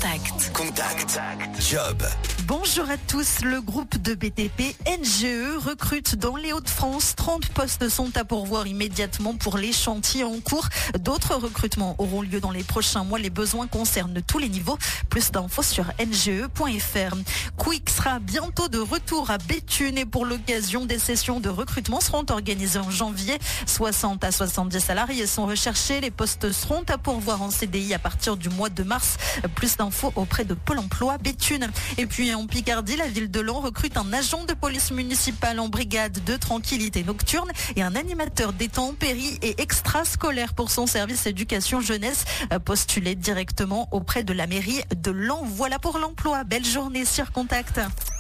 Contact. Job. Bonjour à tous, le groupe de BTP NGE recrute dans les Hauts-de-France. 30 postes sont à pourvoir immédiatement pour les chantiers en cours. D'autres recrutements auront lieu dans les prochains mois. Les besoins concernent tous les niveaux. Plus d'infos sur nge.fr. Quick sera bientôt de retour à Béthune et pour l'occasion, des sessions de recrutement seront organisées en janvier. 60 à 70 salariés sont recherchés. Les postes seront à pourvoir en CDI à partir du mois de mars. Plus d'infos auprès de Pôle emploi Béthune. Et puis en Picardie, la ville de Laon recrute un agent de police municipale en brigade de tranquillité nocturne et un animateur des temps péri et extrascolaire pour son service éducation jeunesse. Postulé directement auprès de la mairie de Laon. Voilà pour l'emploi. Belle journée sur Contact.